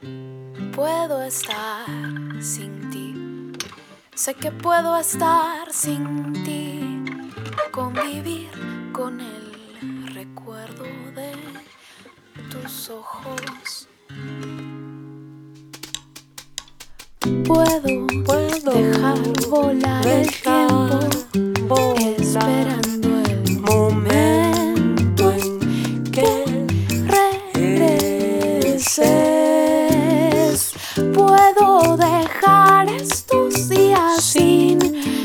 puedo estar sin ti. Sé que puedo estar sin ti, convivir con el recuerdo de tus ojos. Puedo dejar volar el tiempo, esperando el momento en que regreses. Puedo dejar estos días sin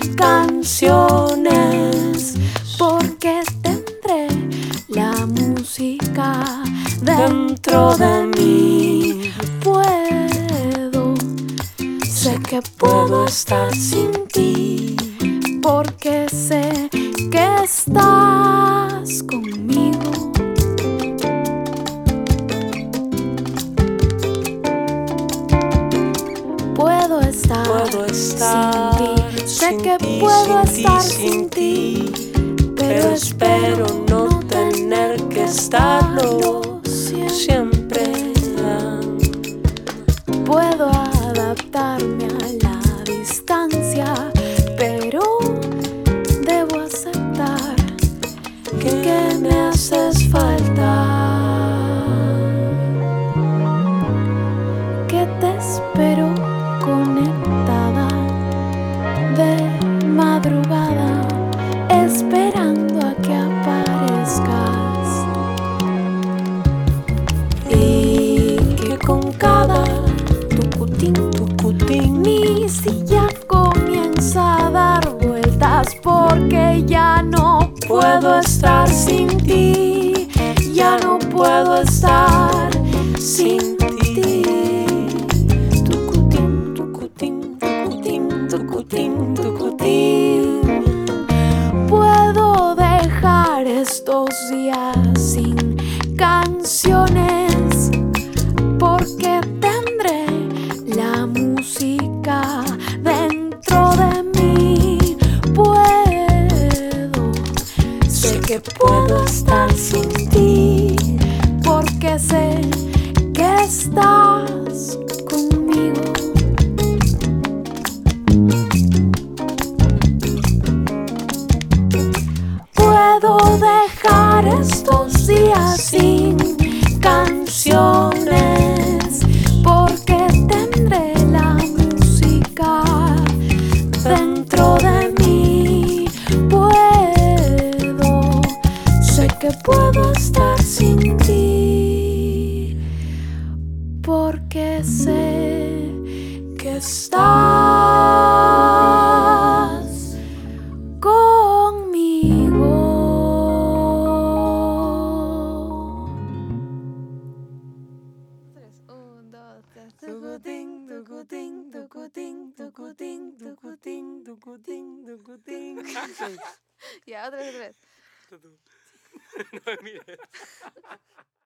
canciones, porque tendré la música dentro de mí. Sé que puedo estar sin ti, porque sé que estás conmigo. Puedo estar sin ti, sé que puedo estar sin ti, pero espero no tener que estarlo siempre. Puedo adaptarme a la distancia, pero debo aceptar que me haces falta, que te espero conectada de madrugada, esperando a que aparezcas, y que con cada tucutín, mi silla comienza a dar vueltas, porque ya no puedo estar sin ti, ya no puedo estar sin ti. Tucutín, tucutín, tucutín, tucutín, tucutín. Puedo dejar estos días sin canciones, porque tendré la música dentro de mí. Sé que puedo estar sin ti, porque sé que estás conmigo. Puedo dejar estos días sin canciones, porque tendré la música dentro de mí. Sé que puedo estar sin ti, porque sé que estás conmigo. Un, dos, tres. Tucutín, tucutín, tucutín, tucutín, tucutín, tucutín, tucutín. Ya, otra vez. No me mires.